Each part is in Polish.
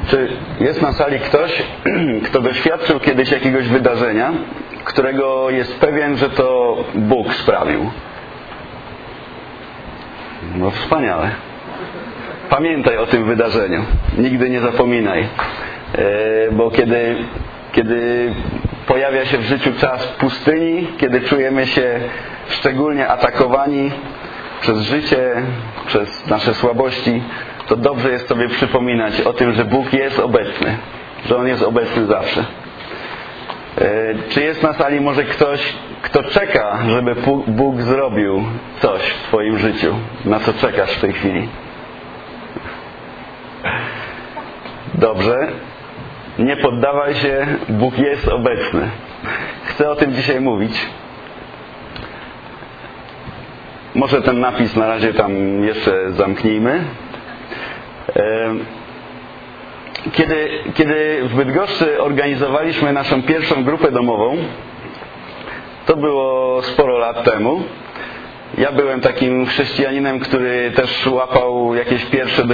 Czy jest na sali ktoś, kto doświadczył kiedyś jakiegoś wydarzenia, którego jest pewien, że to Bóg sprawił? No wspaniale. Pamiętaj o tym wydarzeniu. Nigdy nie zapominaj. Bo kiedy pojawia się w życiu czas pustyni, kiedy czujemy się szczególnie atakowani przez życie, przez nasze słabości, to dobrze jest sobie przypominać o tym, że Bóg jest obecny, że On jest obecny zawsze. Czy jest na sali może ktoś, kto czeka, żeby Bóg zrobił coś w Twoim życiu? Na co czekasz w tej chwili? Dobrze. Nie poddawaj się, Bóg jest obecny. Chcę o tym dzisiaj mówić. Może ten napis na razie tam jeszcze zamknijmy. Kiedy w Bydgoszczy organizowaliśmy naszą pierwszą grupę domową, to było sporo lat temu. Ja byłem takim chrześcijaninem, który też łapał jakieś pierwsze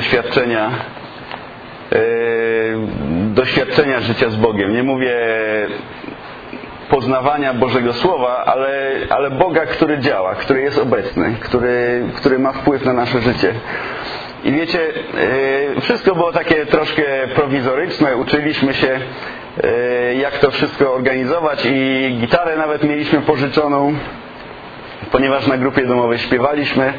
doświadczenia życia z Bogiem. Nie mówię poznawania Bożego Słowa, ale Boga, który działa, który jest obecny, który ma wpływ na nasze życie. I wiecie, wszystko było takie troszkę prowizoryczne. Uczyliśmy się, jak to wszystko organizować i gitarę nawet mieliśmy pożyczoną, ponieważ na grupie domowej śpiewaliśmy.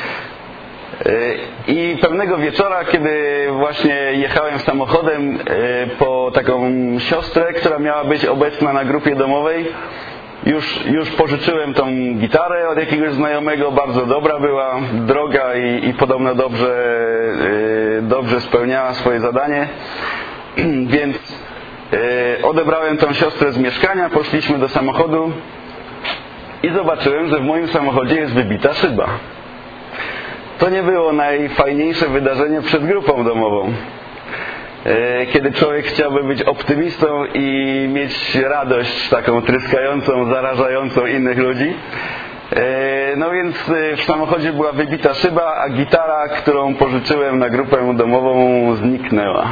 I pewnego wieczora, kiedy właśnie jechałem samochodem po taką siostrę, która miała być obecna na grupie domowej, już pożyczyłem tą gitarę od jakiegoś znajomego, bardzo dobra była, droga i podobno dobrze spełniała swoje zadanie, więc odebrałem tą siostrę z mieszkania, poszliśmy do samochodu i zobaczyłem, że w moim samochodzie jest wybita szyba. To nie było najfajniejsze wydarzenie przed grupą domową. Kiedy człowiek chciałby być optymistą i mieć radość taką tryskającą, zarażającą innych ludzi. No więc w samochodzie była wybita szyba, a gitara, którą pożyczyłem na grupę domową, zniknęła.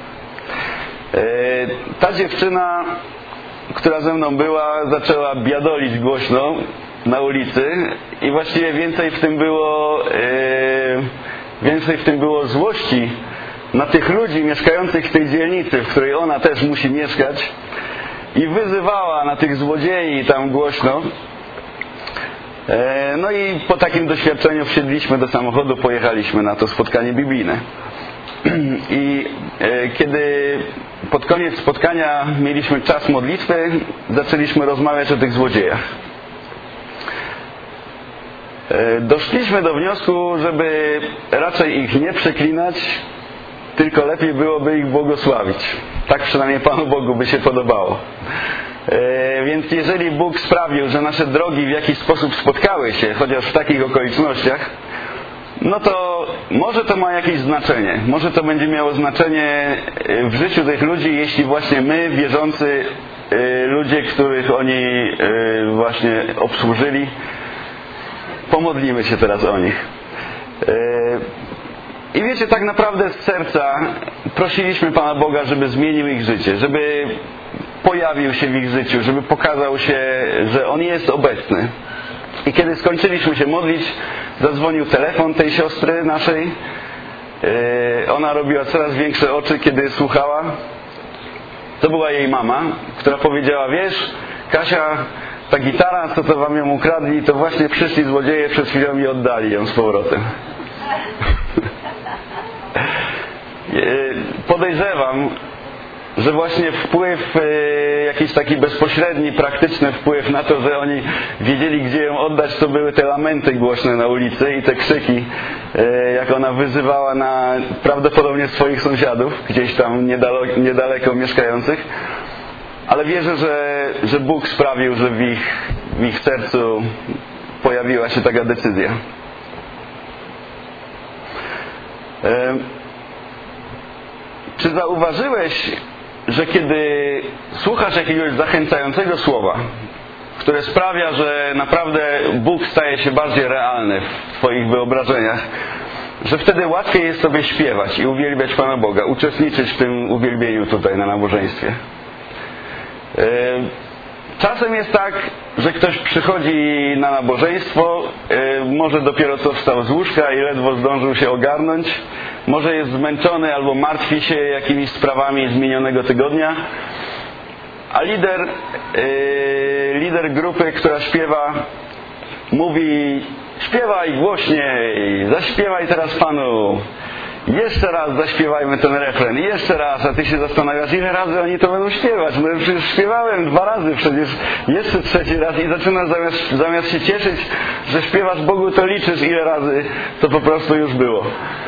Ta dziewczyna, która ze mną była, zaczęła biadolić głośno na ulicy i właściwie więcej w tym było złości na tych ludzi mieszkających w tej dzielnicy, w której ona też musi mieszkać, i wyzywała na tych złodziei tam głośno. No i po takim doświadczeniu wsiedliśmy do samochodu, pojechaliśmy na to spotkanie biblijne. I kiedy pod koniec spotkania mieliśmy czas modlitwy, zaczęliśmy rozmawiać o tych złodziejach. Doszliśmy do wniosku, żeby raczej ich nie przeklinać, tylko lepiej byłoby ich błogosławić. Tak przynajmniej Panu Bogu by się podobało. Więc jeżeli Bóg sprawił, że nasze drogi w jakiś sposób spotkały się, chociaż w takich okolicznościach, no to może to ma jakieś znaczenie. Może to będzie miało znaczenie w życiu tych ludzi, jeśli właśnie my, wierzący ludzie, których oni właśnie obsłużyli, pomodlimy się teraz o nich. I wiecie, tak naprawdę z serca prosiliśmy Pana Boga, żeby zmienił ich życie, żeby pojawił się w ich życiu, żeby pokazał się, że On jest obecny. I kiedy skończyliśmy się modlić, zadzwonił telefon tej siostry naszej. Ona robiła coraz większe oczy, kiedy słuchała. To była jej mama, która powiedziała: wiesz, Kasia, ta gitara, co to wam ją ukradli, to właśnie przyszli złodzieje przed chwilą i oddali ją z powrotem. Podejrzewam, że właśnie wpływ, jakiś taki bezpośredni, praktyczny wpływ na to, że oni wiedzieli, gdzie ją oddać, to były te lamenty głośne na ulicy i te krzyki, jak ona wyzywała na prawdopodobnie swoich sąsiadów, gdzieś tam niedaleko mieszkających. Ale wierzę, że Bóg sprawił, że w ich sercu pojawiła się taka decyzja. Czy zauważyłeś, że kiedy słuchasz jakiegoś zachęcającego słowa, które sprawia, że naprawdę Bóg staje się bardziej realny w twoich wyobrażeniach, że wtedy łatwiej jest sobie śpiewać i uwielbiać Pana Boga, uczestniczyć w tym uwielbieniu tutaj na nabożeństwie. Czasem jest tak, że ktoś przychodzi na nabożeństwo, może dopiero co wstał z łóżka i ledwo zdążył się ogarnąć, może jest zmęczony albo martwi się jakimiś sprawami z minionego tygodnia, a lider grupy, która śpiewa, mówi: śpiewaj głośniej, zaśpiewaj teraz Panu. Jeszcze raz zaśpiewajmy ten refren. I jeszcze raz, a ty się zastanawiasz, ile razy oni to będą śpiewać. No przecież śpiewałem 2 razy, przecież jeszcze 3. raz i zaczynasz zamiast się cieszyć, że śpiewasz Bogu, to liczysz, ile razy to po prostu już było.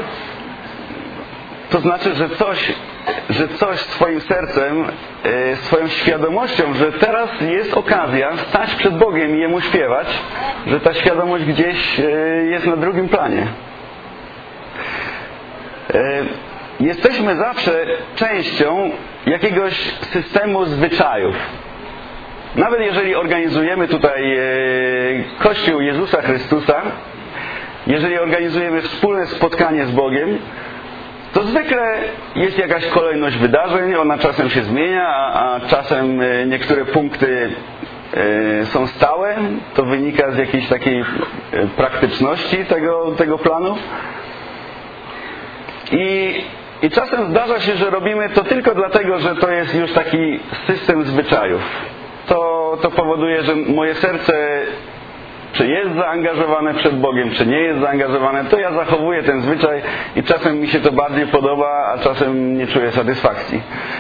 To znaczy, że coś swoim sercem, swoją świadomością, że teraz jest okazja stać przed Bogiem i Jemu śpiewać, że ta świadomość gdzieś jest na drugim planie. Jesteśmy zawsze częścią jakiegoś systemu zwyczajów. Nawet jeżeli organizujemy tutaj Kościół Jezusa Chrystusa, jeżeli organizujemy wspólne spotkanie z Bogiem, to zwykle jest jakaś kolejność wydarzeń, ona czasem się zmienia, a czasem niektóre punkty są stałe. To wynika z jakiejś takiej praktyczności tego planu. I czasem zdarza się, że robimy to tylko dlatego, że to jest już taki system zwyczajów. To powoduje, że moje serce, czy jest zaangażowane przed Bogiem, czy nie jest zaangażowane, to ja zachowuję ten zwyczaj i czasem mi się to bardziej podoba, a czasem nie czuję satysfakcji.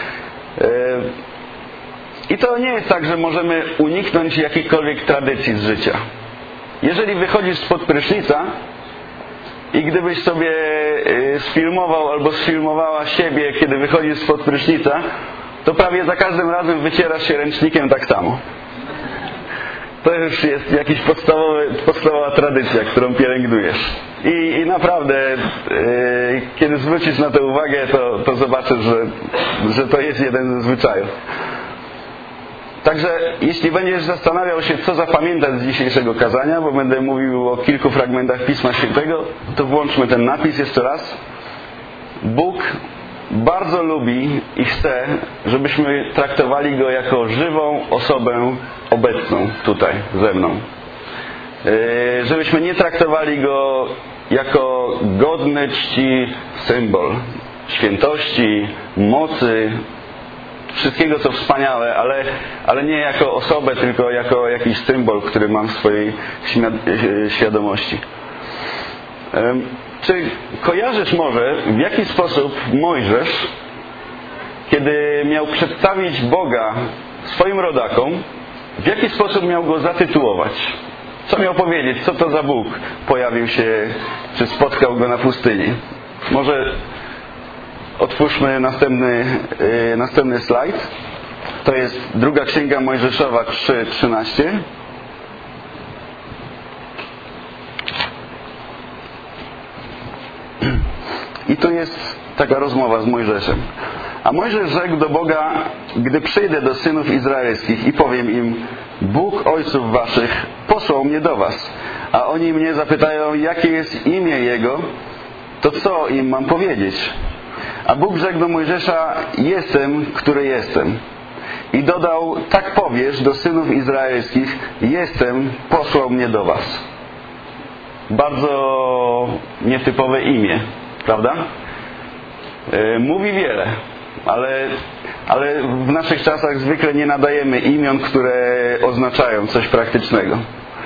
I to nie jest tak, że możemy uniknąć jakichkolwiek tradycji z życia. Jeżeli wychodzisz spod prysznica i gdybyś sobie sfilmował albo sfilmowała siebie, kiedy wychodzisz spod prysznica, to prawie za każdym razem wycierasz się ręcznikiem tak samo. To już jest jakaś podstawowa tradycja, którą pielęgnujesz. I naprawdę, kiedy zwrócisz na to uwagę, to zobaczysz, że to jest jeden ze zwyczajów. Także jeśli będziesz zastanawiał się, co zapamiętać z dzisiejszego kazania, bo będę mówił o kilku fragmentach Pisma Świętego, to włączmy ten napis jeszcze raz. Bóg bardzo lubi i chce, żebyśmy traktowali Go jako żywą osobę obecną tutaj ze mną. Żebyśmy nie traktowali Go jako godny czci symbol świętości, mocy, wszystkiego co wspaniałe, ale nie jako osobę, tylko jako jakiś symbol, który mam w swojej świadomości. Czy kojarzysz może, w jaki sposób Mojżesz, kiedy miał przedstawić Boga swoim rodakom, w jaki sposób miał Go zatytułować? Co miał powiedzieć? Co to za Bóg pojawił się, czy spotkał Go na pustyni? Może otwórzmy następny slajd. To jest 2 Księga Mojżeszowa 3:13. I tu jest taka rozmowa z Mojżeszem. A Mojżesz rzekł do Boga: gdy przyjdę do synów izraelskich i powiem im: Bóg ojców waszych posłał mnie do was, a oni mnie zapytają, jakie jest imię Jego, to co im mam powiedzieć? A Bóg rzekł do Mojżesza: jestem, który jestem. I dodał: tak powiesz do synów izraelskich: jestem, posłał mnie do was. Bardzo nietypowe imię, prawda? Mówi wiele, ale w naszych czasach zwykle nie nadajemy imion, które oznaczają coś praktycznego.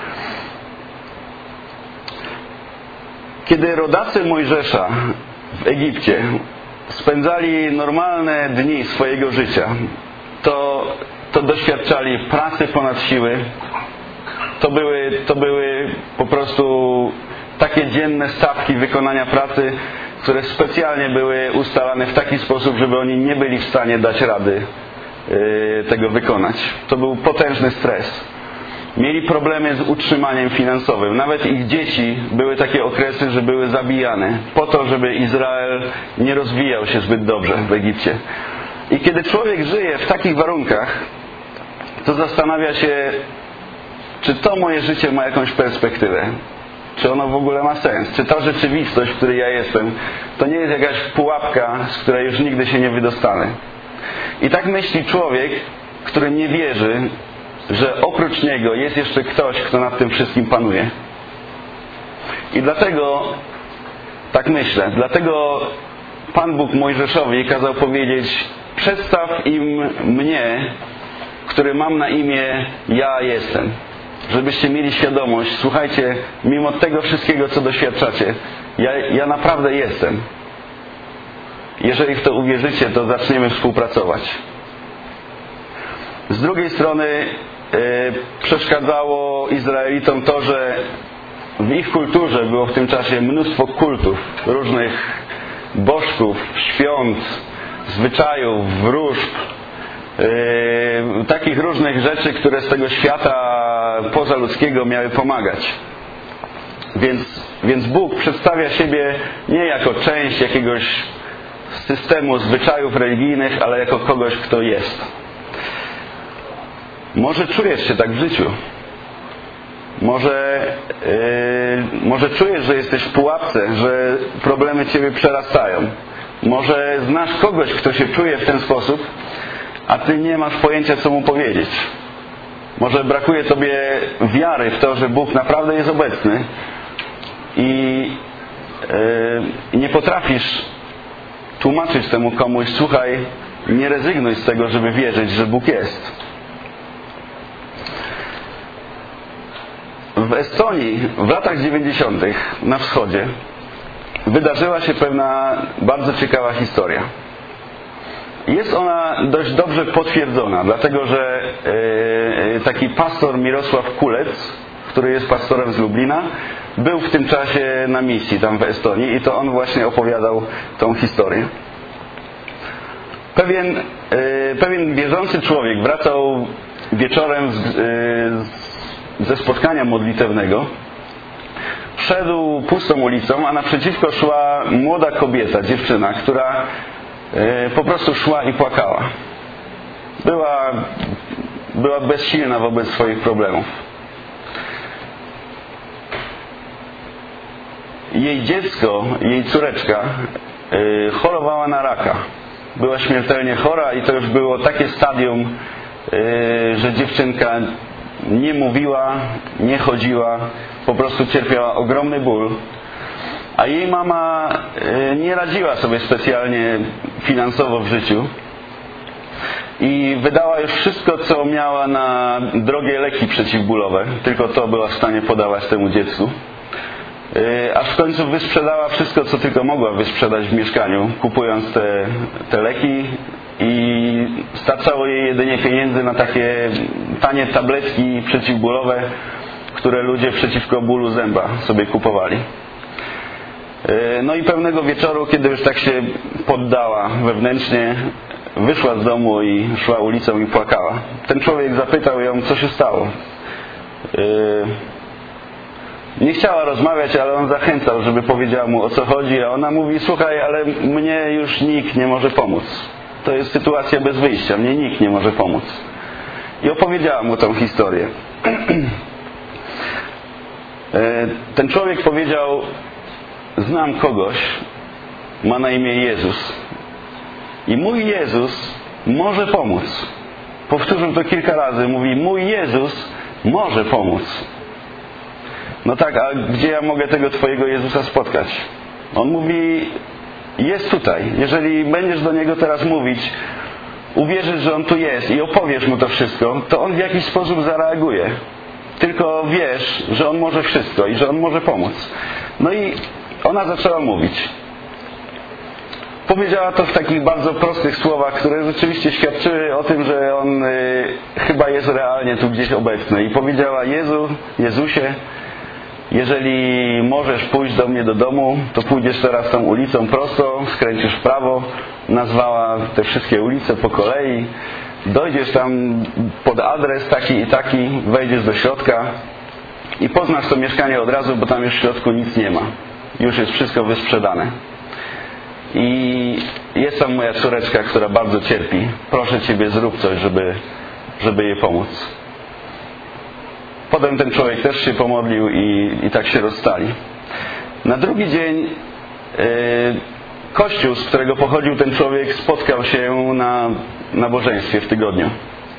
Kiedy rodacy Mojżesza w Egipcie spędzali normalne dni swojego życia, to doświadczali pracy ponad siły. To były po prostu takie dzienne stawki wykonania pracy, które specjalnie były ustalane w taki sposób, żeby oni nie byli w stanie dać rady tego wykonać. To był potężny stres. Mieli problemy z utrzymaniem finansowym. Nawet ich dzieci, były takie okresy, że były zabijane po to, żeby Izrael nie rozwijał się zbyt dobrze w Egipcie. I kiedy człowiek żyje w takich warunkach, to zastanawia się, czy to moje życie ma jakąś perspektywę. Czy ono w ogóle ma sens? Czy ta rzeczywistość, w której ja jestem, to nie jest jakaś pułapka, z której już nigdy się nie wydostanę? I tak myśli człowiek, który nie wierzy, że oprócz niego jest jeszcze ktoś, kto nad tym wszystkim panuje. I dlatego tak myślę. Dlatego Pan Bóg Mojżeszowi kazał powiedzieć: przedstaw im mnie, który mam na imię Ja jestem. Żebyście mieli świadomość, słuchajcie, mimo tego wszystkiego, co doświadczacie, ja naprawdę jestem. Jeżeli w to uwierzycie, to zaczniemy współpracować. Z drugiej strony przeszkadzało Izraelitom to, że w ich kulturze było w tym czasie mnóstwo kultów, różnych bożków, świąt, zwyczajów, wróżb, takich różnych rzeczy, które z tego świata pozaludzkiego miały pomagać. Więc Bóg przedstawia siebie nie jako część jakiegoś systemu zwyczajów religijnych, ale jako kogoś, kto jest. Może czujesz się tak w życiu. Może czujesz, że jesteś w pułapce, że problemy ciebie przerastają. Może znasz kogoś, kto się czuje w ten sposób, a ty nie masz pojęcia, co mu powiedzieć. Może brakuje tobie wiary w to, że Bóg naprawdę jest obecny i nie potrafisz tłumaczyć temu komuś: słuchaj, nie rezygnuj z tego, żeby wierzyć, że Bóg jest. W Estonii w latach 90. na wschodzie wydarzyła się pewna bardzo ciekawa historia. Jest ona dość dobrze potwierdzona, dlatego że taki pastor Mirosław Kulec, który jest pastorem z Lublina, był w tym czasie na misji tam w Estonii i to on właśnie opowiadał tą historię. Pewien wierzący człowiek wracał wieczorem ze spotkania modlitewnego, szedł pustą ulicą, a naprzeciwko szła młoda kobieta, dziewczyna, która po prostu szła i płakała. Była bezsilna wobec swoich problemów. Jej dziecko, jej córeczka chorowała na raka. Była śmiertelnie chora i to już było takie stadium, że dziewczynka nie mówiła, nie chodziła, po prostu cierpiała ogromny ból. A jej mama nie radziła sobie specjalnie finansowo w życiu i wydała już wszystko, co miała na drogie leki przeciwbólowe. Tylko to była w stanie podawać temu dziecku. Aż w końcu wysprzedała wszystko, co tylko mogła wysprzedać w mieszkaniu, kupując te leki, i starczało jej jedynie pieniędzy na takie tanie tabletki przeciwbólowe, które ludzie przeciwko bólu zęba sobie kupowali. No i pewnego wieczoru, kiedy już tak się poddała wewnętrznie, wyszła z domu i szła ulicą i płakała. Ten człowiek zapytał ją, co się stało. Nie chciała rozmawiać, ale on zachęcał, żeby powiedziała mu, o co chodzi, a ona mówi: słuchaj, ale mnie już nikt nie może pomóc. To jest sytuacja bez wyjścia, mnie nikt nie może pomóc. I opowiedziała mu tą historię. Ten człowiek powiedział: znam kogoś, ma na imię Jezus. I mój Jezus może pomóc. Powtórzył to kilka razy. Mówi: mój Jezus może pomóc. No tak, a gdzie ja mogę tego Twojego Jezusa spotkać? On mówi: jest tutaj. Jeżeli będziesz do Niego teraz mówić, uwierzysz, że On tu jest i opowiesz Mu to wszystko, to On w jakiś sposób zareaguje. Tylko wiesz, że On może wszystko i że On może pomóc. No i ona zaczęła mówić. Powiedziała to w takich bardzo prostych słowach, które rzeczywiście świadczyły o tym, że On chyba jest realnie tu gdzieś obecny. I powiedziała: Jezusie, jeżeli możesz pójść do mnie do domu, to pójdziesz teraz tą ulicą prosto, skręcisz w prawo. Nazwała te wszystkie ulice po kolei. Dojdziesz tam pod adres taki i taki, wejdziesz do środka i poznasz to mieszkanie od razu, bo tam już w środku nic nie ma. Już jest wszystko wysprzedane. I jest tam moja córeczka, która bardzo cierpi. Proszę Ciebie, zrób coś, żeby jej pomóc. Potem ten człowiek też się pomodlił i tak się rozstali. Na drugi dzień kościół, z którego pochodził ten człowiek, spotkał się na nabożeństwie w tygodniu.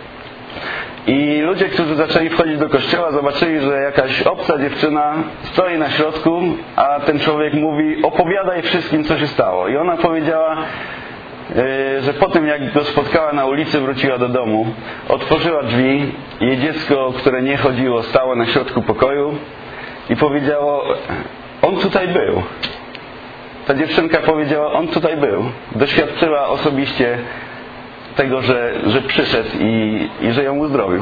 I ludzie, którzy zaczęli wchodzić do kościoła, zobaczyli, że jakaś obca dziewczyna stoi na środku, a ten człowiek mówi: opowiadaj wszystkim, co się stało. I ona powiedziała, że po tym, jak go spotkała na ulicy, wróciła do domu, otworzyła drzwi, jej dziecko, które nie chodziło, stało na środku pokoju i powiedziało: on tutaj był. Ta dziewczynka powiedziała: on tutaj był. Doświadczyła osobiście tego, że przyszedł i że ją uzdrowił.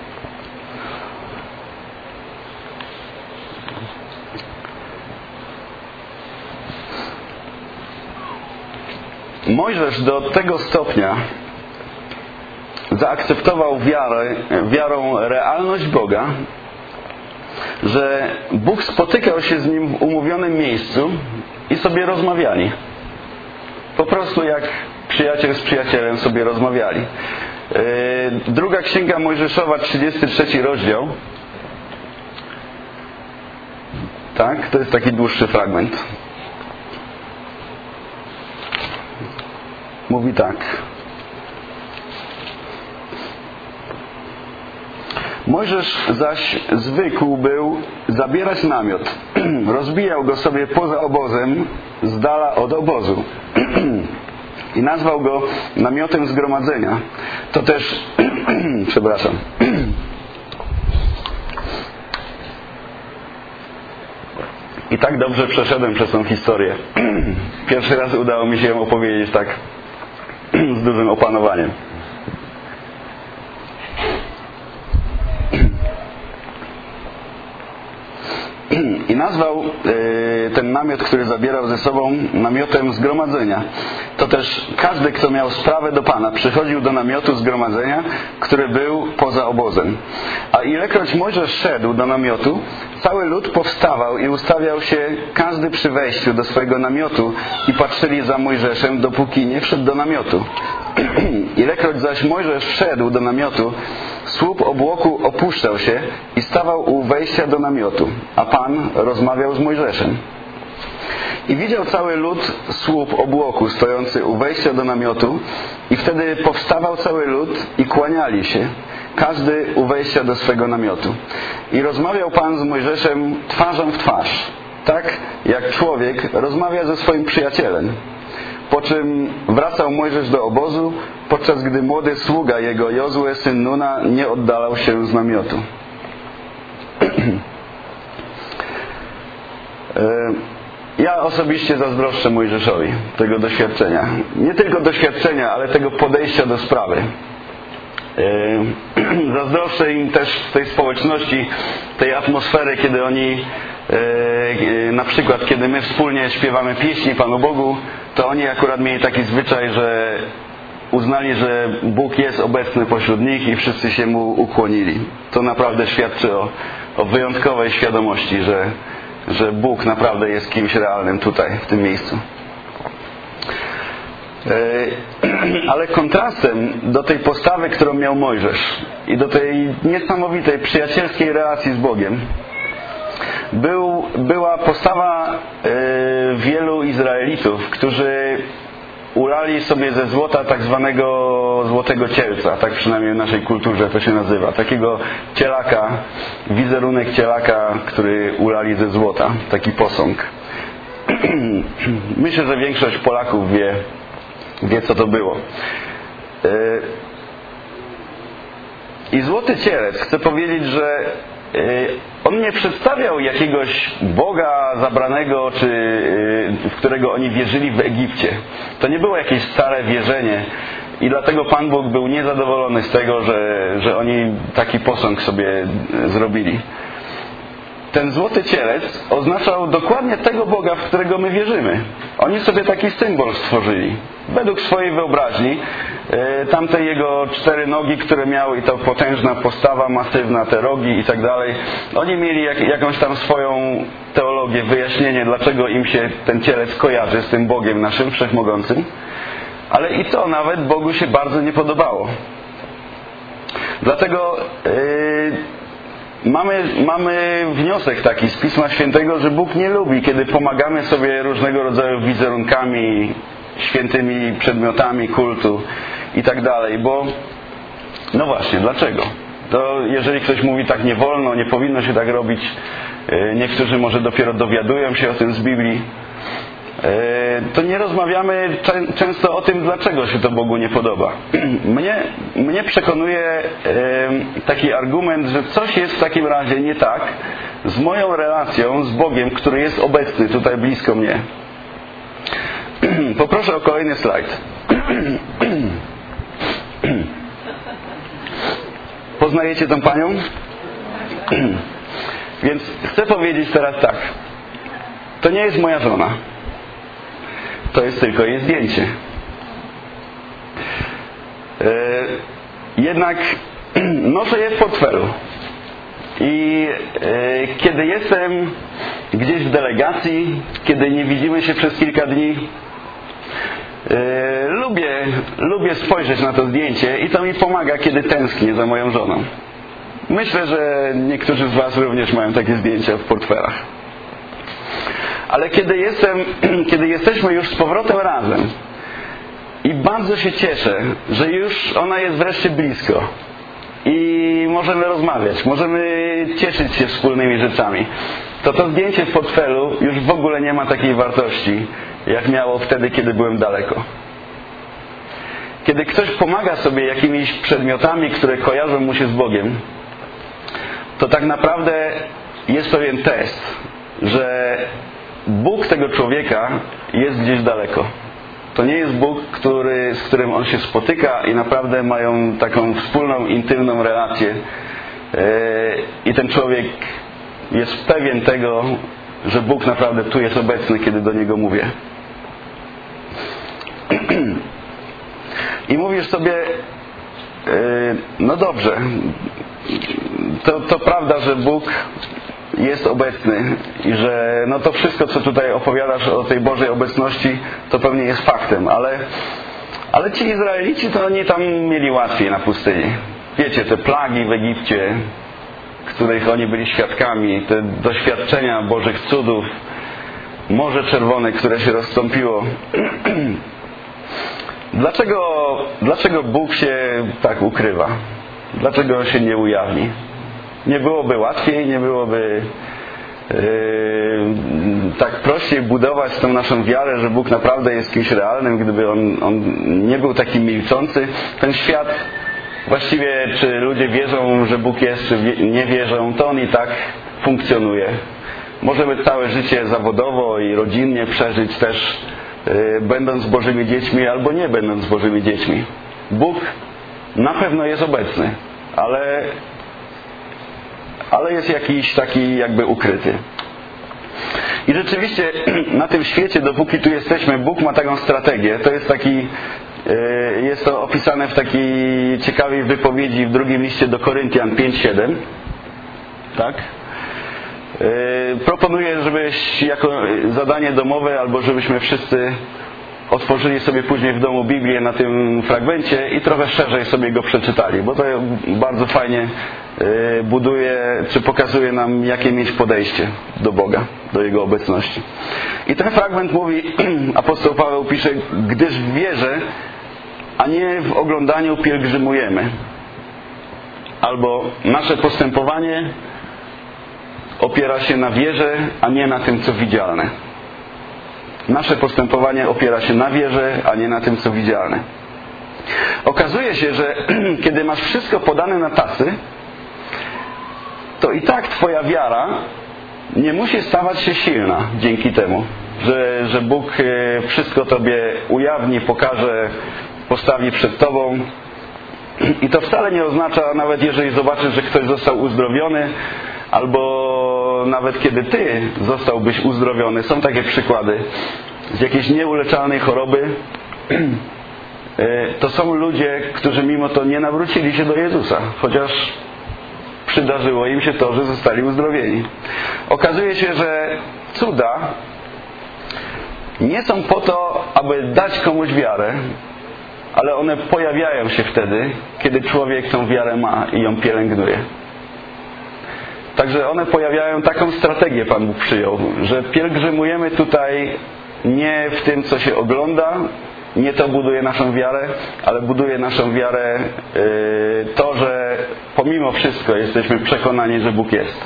Mojżesz do tego stopnia zaakceptował wiarą realność Boga, że Bóg spotykał się z nim w umówionym miejscu i sobie rozmawiali. Po prostu jak przyjaciel z przyjacielem sobie rozmawiali. Druga Księga Mojżeszowa, 33 rozdział. Tak, to jest taki dłuższy fragment. Mówi tak: Mojżesz zaś zwykł był zabierać namiot. Rozbijał go sobie poza obozem, z dala od obozu. I nazwał go namiotem zgromadzenia. To też przepraszam. I tak dobrze przeszedłem przez tą historię. Pierwszy raz udało mi się ją opowiedzieć tak z dużym opanowaniem. I nazwał ten namiot, który zabierał ze sobą, namiotem zgromadzenia. To też każdy, kto miał sprawę do Pana, przychodził do namiotu zgromadzenia, który był poza obozem. A ilekroć Mojżesz szedł do namiotu, cały lud powstawał i ustawiał się każdy przy wejściu do swojego namiotu i patrzyli za Mojżeszem, dopóki nie wszedł do namiotu. Ilekroć zaś Mojżesz wszedł do namiotu, słup obłoku opuszczał się i stawał u wejścia do namiotu, a Pan rozmawiał z Mojżeszem. I widział cały lud słup obłoku stojący u wejścia do namiotu i wtedy powstawał cały lud i kłaniali się, każdy u wejścia do swego namiotu. I rozmawiał Pan z Mojżeszem twarzą w twarz, tak jak człowiek rozmawia ze swoim przyjacielem. Po czym wracał Mojżesz do obozu, podczas gdy młody sługa jego, Jozue, syn Nuna, nie oddalał się z namiotu. Ja osobiście zazdroszczę Mojżeszowi tego doświadczenia. Nie tylko doświadczenia, ale tego podejścia do sprawy. Zazdroszczę im też w tej społeczności, tej atmosfery, kiedy oni na przykład, kiedy my wspólnie śpiewamy pieśni Panu Bogu, to oni akurat mieli taki zwyczaj, że uznali, że Bóg jest obecny pośród nich i wszyscy się Mu ukłonili. To naprawdę świadczy o wyjątkowej świadomości, że Bóg naprawdę jest kimś realnym tutaj, w tym miejscu. Ale kontrastem do tej postawy, którą miał Mojżesz i do tej niesamowitej przyjacielskiej relacji z Bogiem była postawa wielu Izraelitów, którzy ulali sobie ze złota tak zwanego złotego cielca, tak przynajmniej w naszej kulturze to się nazywa, takiego cielaka, wizerunek cielaka, który ulali ze złota, taki posąg. Myślę, że większość Polaków wie co to było. I złoty cielec, chcę powiedzieć, że on nie przedstawiał jakiegoś Boga zabranego, czy w którego oni wierzyli w Egipcie. To nie było jakieś stare wierzenie i dlatego Pan Bóg był niezadowolony z tego, że oni taki posąg sobie zrobili. Ten złoty cielec oznaczał dokładnie tego Boga, w którego my wierzymy. Oni sobie taki symbol stworzyli. Według swojej wyobraźni, tamte jego 4 nogi, które miały, i to potężna postawa, masywna, te rogi i tak dalej. Oni mieli jakąś tam swoją teologię, wyjaśnienie, dlaczego im się ten cielec kojarzy z tym Bogiem naszym, wszechmogącym. Ale i to nawet Bogu się bardzo nie podobało. Dlatego mamy wniosek taki z Pisma Świętego, że Bóg nie lubi, kiedy pomagamy sobie różnego rodzaju wizerunkami, świętymi przedmiotami kultu i tak dalej, bo no właśnie, dlaczego? To jeżeli ktoś mówi tak nie wolno, nie powinno się tak robić, niektórzy może dopiero dowiadują się o tym z Biblii, to nie rozmawiamy często o tym, dlaczego się to Bogu nie podoba. Mnie przekonuje taki argument, że coś jest w takim razie nie tak z moją relacją z Bogiem, który jest obecny tutaj blisko mnie. Poproszę o kolejny slajd. Poznajecie tą panią? Więc chcę powiedzieć teraz tak. To nie jest moja żona. To jest tylko jej zdjęcie. Jednak noszę je w portfelu. I kiedy jestem gdzieś w delegacji, kiedy nie widzimy się przez kilka dni, lubię spojrzeć na to zdjęcie i to mi pomaga, kiedy tęsknię za moją żoną. Myślę, że niektórzy z Was również mają takie zdjęcia w portfelach. Ale kiedy jesteśmy już z powrotem razem i bardzo się cieszę, że już ona jest wreszcie blisko i możemy rozmawiać, możemy cieszyć się wspólnymi rzeczami, to zdjęcie w portfelu już w ogóle nie ma takiej wartości, jak miało wtedy, kiedy byłem daleko. Kiedy ktoś pomaga sobie jakimiś przedmiotami, które kojarzą mu się z Bogiem, to tak naprawdę jest pewien test, że Bóg tego człowieka jest gdzieś daleko. To nie jest Bóg, z którym on się spotyka i naprawdę mają taką wspólną, intymną relację. I ten człowiek jest pewien tego, że Bóg naprawdę tu jest obecny, kiedy do niego mówię. I mówisz sobie, no dobrze, to prawda, że Bóg jest obecny i że no to wszystko, co tutaj opowiadasz o tej Bożej obecności, to pewnie jest faktem, ale ci Izraelici to oni tam mieli łatwiej na pustyni. Wiecie, te plagi w Egipcie, których oni byli świadkami, te doświadczenia Bożych cudów, Morze Czerwone, które się rozstąpiło. Dlaczego Bóg się tak ukrywa? Dlaczego się nie ujawni? Nie byłoby łatwiej, nie byłoby tak prościej budować tą naszą wiarę, że Bóg naprawdę jest kimś realnym, gdyby on nie był taki milczący. Ten świat, właściwie czy ludzie wierzą, że Bóg jest, czy nie wierzą, to on i tak funkcjonuje. Możemy całe życie zawodowo i rodzinnie przeżyć też, będąc Bożymi dziećmi albo nie będąc Bożymi dziećmi. Bóg na pewno jest obecny, ale jest jakiś taki jakby ukryty. I rzeczywiście na tym świecie, dopóki tu jesteśmy, Bóg ma taką strategię. To jest to opisane w takiej ciekawej wypowiedzi w drugim liście do Koryntian 5:7. Tak? Proponuję, żebyś jako zadanie domowe, albo żebyśmy wszyscy otworzyli sobie później w domu Biblię na tym fragmencie i trochę szerzej sobie go przeczytali, bo to bardzo fajnie buduje, czy pokazuje nam, jakie mieć podejście do Boga, do Jego obecności. I ten fragment mówi, apostoł Paweł pisze, gdyż w wierze, a nie w oglądaniu pielgrzymujemy. Albo nasze postępowanie opiera się na wierze, a nie na tym, co widzialne. Nasze postępowanie opiera się na wierze, a nie na tym, co widzialne. Okazuje się, że kiedy masz wszystko podane na tacy, to i tak Twoja wiara nie musi stawać się silna dzięki temu, że Bóg wszystko Tobie ujawni, pokaże, postawi przed Tobą. I to wcale nie oznacza, nawet jeżeli zobaczysz, że ktoś został uzdrowiony, albo nawet kiedy Ty zostałbyś uzdrowiony. Są takie przykłady z jakiejś nieuleczalnej choroby. To są ludzie, którzy mimo to nie nawrócili się do Jezusa, chociaż przydarzyło im się to, że zostali uzdrowieni. Okazuje się, że cuda nie są po to, aby dać komuś wiarę, ale one pojawiają się wtedy, kiedy człowiek tą wiarę ma i ją pielęgnuje. Także one pojawiają, taką strategię Pan Bóg przyjął, że pielgrzymujemy tutaj nie w tym, co się ogląda, nie to buduje naszą wiarę, ale buduje naszą wiarę to, że pomimo wszystko jesteśmy przekonani, że Bóg jest.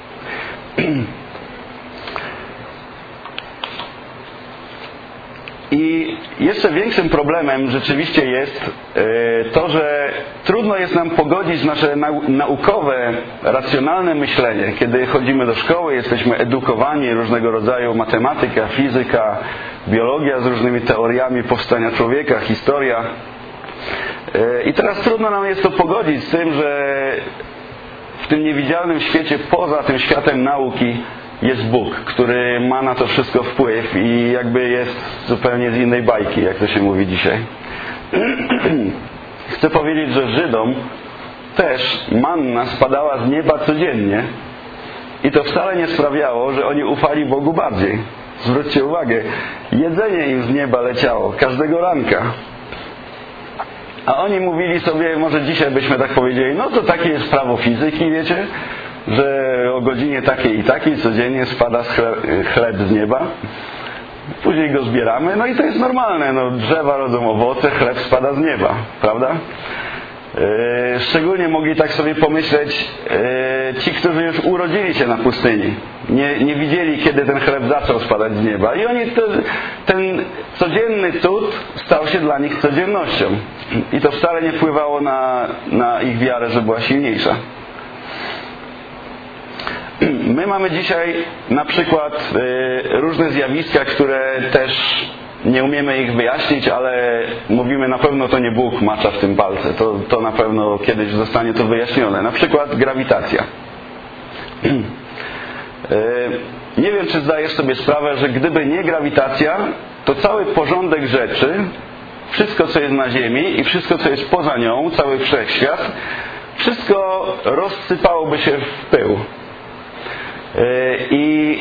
I jeszcze większym problemem rzeczywiście jest to, że trudno jest nam pogodzić nasze naukowe, racjonalne myślenie. Kiedy chodzimy do szkoły, jesteśmy edukowani różnego rodzaju matematyka, fizyka, biologia z różnymi teoriami powstania człowieka, historia. I teraz trudno nam jest to pogodzić z tym, że w tym niewidzialnym świecie, poza tym światem nauki, jest Bóg, który ma na to wszystko wpływ i jakby jest zupełnie z innej bajki, jak to się mówi dzisiaj. Chcę powiedzieć, że Żydom też manna spadała z nieba codziennie i to wcale nie sprawiało, że oni ufali Bogu bardziej. Zwróćcie uwagę, jedzenie im z nieba leciało każdego ranka. A oni mówili sobie, może dzisiaj byśmy tak powiedzieli, no to takie jest prawo fizyki, wiecie, że o godzinie takiej i takiej codziennie spada chleb z nieba. Później go zbieramy, no i to jest normalne. No, drzewa rodzą owoce, chleb spada z nieba, prawda? Szczególnie mogli tak sobie pomyśleć ci, którzy już urodzili się na pustyni. Nie widzieli, kiedy ten chleb zaczął spadać z nieba. I oni ten codzienny cud stał się dla nich codziennością. I to wcale nie wpływało na ich wiarę, że była silniejsza. My mamy dzisiaj na przykład różne zjawiska, które też nie umiemy ich wyjaśnić, ale mówimy, na pewno to nie Bóg macza w tym palce. To na pewno kiedyś zostanie to wyjaśnione. Na przykład grawitacja. Nie wiem, czy zdajesz sobie sprawę, że gdyby nie grawitacja, to cały porządek rzeczy, wszystko, co jest na Ziemi i wszystko, co jest poza nią, cały wszechświat, wszystko rozsypałoby się w pył. I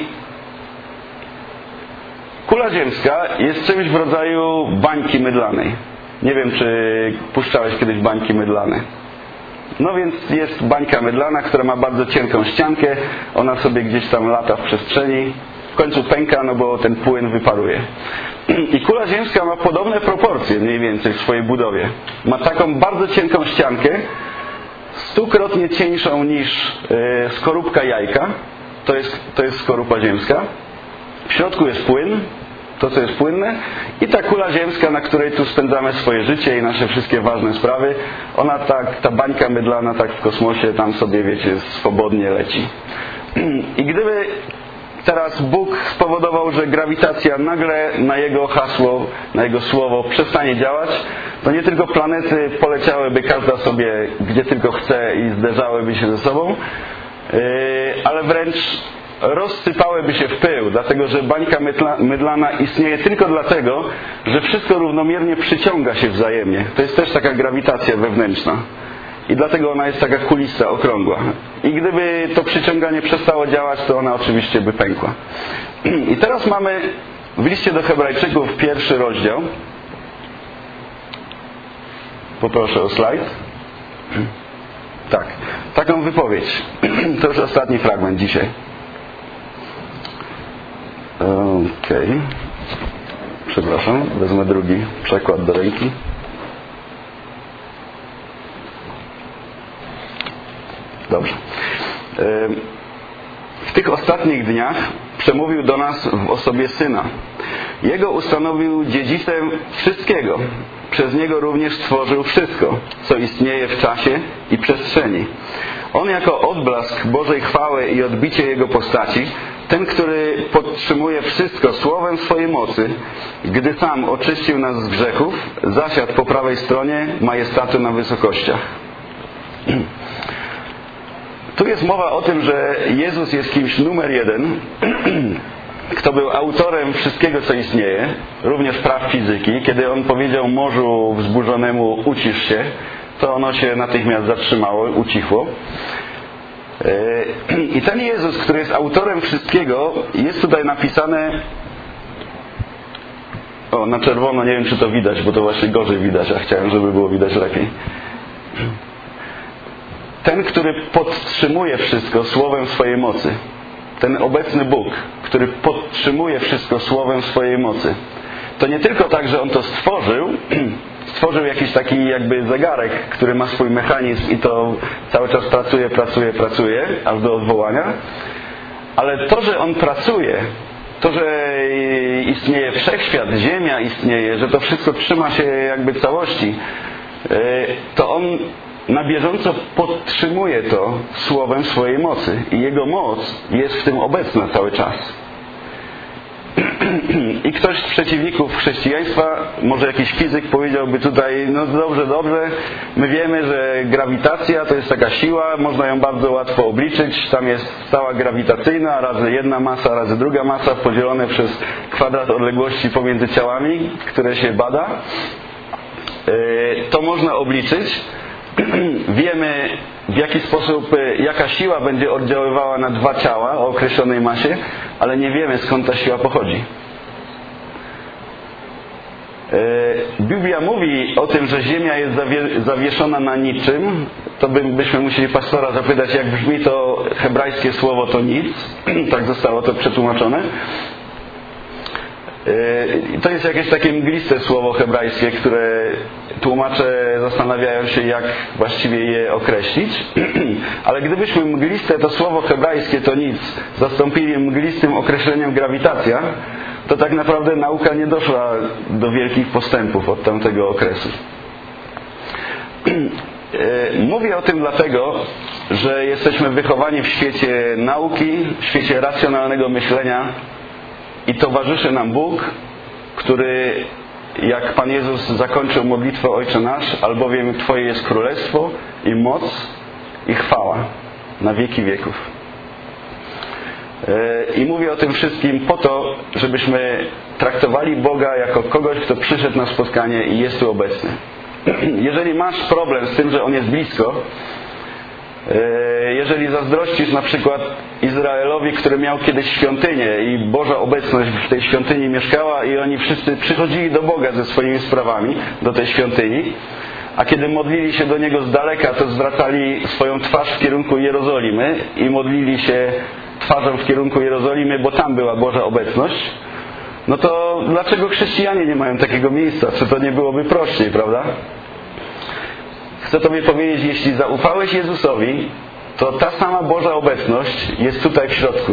kula ziemska jest czymś w rodzaju bańki mydlanej. Nie wiem, czy puszczałeś kiedyś bańki mydlane. No więc jest bańka mydlana, która ma bardzo cienką ściankę. Ona sobie gdzieś tam lata w przestrzeni. W końcu pęka, no bo ten płyn wyparuje. I kula ziemska ma podobne proporcje mniej więcej w swojej budowie. Ma taką bardzo cienką ściankę, 100-krotnie cieńszą niż skorupka jajka. To jest skorupa ziemska. W środku jest płyn, to co jest płynne, i ta kula ziemska, na której tu spędzamy swoje życie i nasze wszystkie ważne sprawy, ona tak, ta bańka mydlana tak w kosmosie tam sobie, wiecie, swobodnie leci. I gdyby teraz Bóg spowodował, że grawitacja nagle na Jego hasło, na Jego słowo przestanie działać, to nie tylko planety poleciałyby każda sobie gdzie tylko chce i zderzałyby się ze sobą, ale wręcz rozsypałyby się w pył, dlatego że bańka mydlana istnieje tylko dlatego, że wszystko równomiernie przyciąga się wzajemnie. To jest też taka grawitacja wewnętrzna. I dlatego ona jest taka kulista, okrągła. I gdyby to przyciąganie przestało działać, to ona oczywiście by pękła. I teraz mamy w liście do Hebrajczyków 1 rozdział. Poproszę o slajd. Tak, taką wypowiedź. To już ostatni fragment dzisiaj. Okej. Przepraszam, wezmę drugi przekład do ręki. Dobrze. W tych ostatnich dniach przemówił do nas w osobie Syna. Jego ustanowił dziedzicem wszystkiego. Przez Niego również stworzył wszystko, co istnieje w czasie i przestrzeni. On jako odblask Bożej chwały i odbicie Jego postaci, ten, który podtrzymuje wszystko słowem swojej mocy, gdy sam oczyścił nas z grzechów, zasiadł po prawej stronie majestatu na wysokościach. Tu jest mowa o tym, że Jezus jest kimś numer jeden, kto był autorem wszystkiego, co istnieje, również praw fizyki. Kiedy On powiedział morzu wzburzonemu ucisz się, to ono się natychmiast zatrzymało, ucichło. I ten Jezus, który jest autorem wszystkiego, jest tutaj napisane na czerwono, nie wiem, czy to widać, bo to właśnie gorzej widać, a chciałem, żeby było widać lepiej. ten, który podtrzymuje wszystko słowem swojej mocy. Ten obecny Bóg, który podtrzymuje wszystko słowem swojej mocy. To nie tylko tak, że On to stworzył jakiś taki jakby zegarek, który ma swój mechanizm i to cały czas pracuje, aż do odwołania, ale to, że On pracuje, to, że istnieje wszechświat, ziemia istnieje, że to wszystko trzyma się jakby całości, to On na bieżąco podtrzymuje to słowem swojej mocy i Jego moc jest w tym obecna cały czas. I ktoś z przeciwników chrześcijaństwa, może jakiś fizyk powiedziałby tutaj, no dobrze, my wiemy, że grawitacja to jest taka siła, można ją bardzo łatwo obliczyć, tam jest stała grawitacyjna, razy jedna masa, razy druga masa, podzielone przez kwadrat odległości pomiędzy ciałami, które się bada. To można obliczyć. Wiemy, w jaki sposób, jaka siła będzie oddziaływała na dwa ciała o określonej masie, ale nie wiemy, skąd ta siła pochodzi. Biblia mówi o tym, że Ziemia jest zawieszona na niczym. To byśmy musieli pastora zapytać, jak brzmi to hebrajskie słowo to nic. Tak zostało to przetłumaczone. To jest jakieś takie mgliste słowo hebrajskie, które tłumacze zastanawiają się, jak właściwie je określić. Ale gdybyśmy mgliste to słowo hebrajskie to nic zastąpili mglistym określeniem grawitacja, to tak naprawdę nauka nie doszła do wielkich postępów od tamtego okresu. Mówię o tym dlatego, że jesteśmy wychowani w świecie nauki, w świecie racjonalnego myślenia i towarzyszy nam Bóg, który, jak Pan Jezus zakończył modlitwę Ojcze Nasz, albowiem Twoje jest królestwo i moc i chwała na wieki wieków. I mówię o tym wszystkim po to, żebyśmy traktowali Boga jako kogoś, kto przyszedł na spotkanie i jest tu obecny. Jeżeli masz problem z tym, że On jest blisko, jeżeli zazdrościsz na przykład Izraelowi, który miał kiedyś świątynię i Boża obecność w tej świątyni mieszkała i oni wszyscy przychodzili do Boga ze swoimi sprawami do tej świątyni, a kiedy modlili się do Niego z daleka, to zwracali swoją twarz w kierunku Jerozolimy i modlili się twarzą w kierunku Jerozolimy, bo tam była Boża obecność, no to dlaczego chrześcijanie nie mają takiego miejsca? Czy to nie byłoby prościej, prawda? Chcę Tobie powiedzieć, jeśli zaufałeś Jezusowi, to ta sama Boża obecność jest tutaj w środku.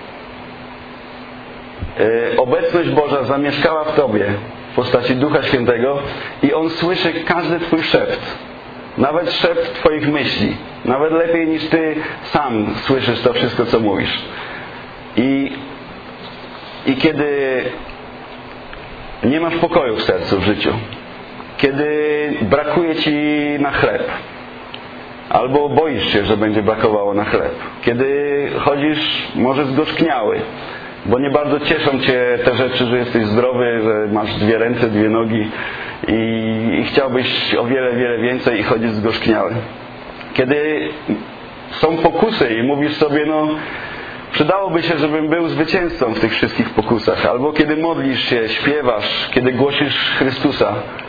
Obecność Boża zamieszkała w Tobie w postaci Ducha Świętego i On słyszy każdy Twój szept. Nawet szept Twoich myśli. Nawet lepiej niż Ty sam słyszysz to wszystko, co mówisz. I kiedy nie masz pokoju w sercu, w życiu, kiedy brakuje Ci na chleb, albo boisz się, że będzie brakowało na chleb, kiedy chodzisz może zgorzkniały, bo nie bardzo cieszą Cię te rzeczy, że jesteś zdrowy, że masz 2 ręce, 2 nogi i chciałbyś o wiele, wiele więcej i chodzisz zgorzkniały. Kiedy są pokusy i mówisz sobie, no przydałoby się, żebym był zwycięzcą w tych wszystkich pokusach, albo kiedy modlisz się, śpiewasz, kiedy głosisz Chrystusa,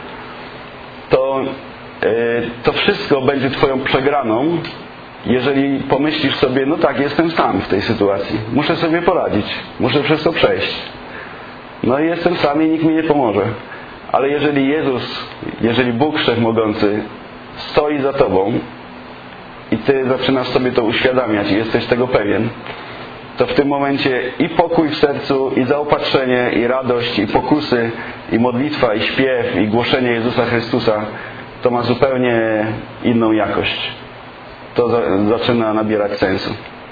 to wszystko będzie Twoją przegraną, jeżeli pomyślisz sobie, no tak, jestem sam w tej sytuacji, muszę sobie poradzić, muszę przez to przejść. No i jestem sam i nikt mi nie pomoże. Ale jeżeli Bóg Wszechmogący stoi za Tobą i Ty zaczynasz sobie to uświadamiać i jesteś tego pewien, to w tym momencie i pokój w sercu, i zaopatrzenie, i radość, i pokusy, i modlitwa, i śpiew, i głoszenie Jezusa Chrystusa, to ma zupełnie inną jakość. To zaczyna nabierać sensu.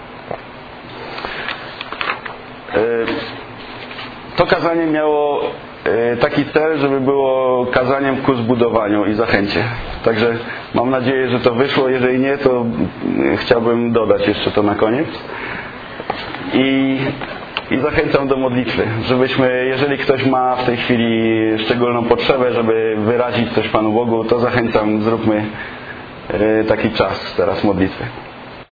To kazanie miało taki cel, żeby było kazaniem ku zbudowaniu i zachęcie. Także mam nadzieję, że to wyszło. Jeżeli nie, to chciałbym dodać jeszcze to na koniec. I zachęcam do modlitwy, żebyśmy, jeżeli ktoś ma w tej chwili szczególną potrzebę, żeby wyrazić coś Panu Bogu, to zachęcam, zróbmy taki czas teraz modlitwy.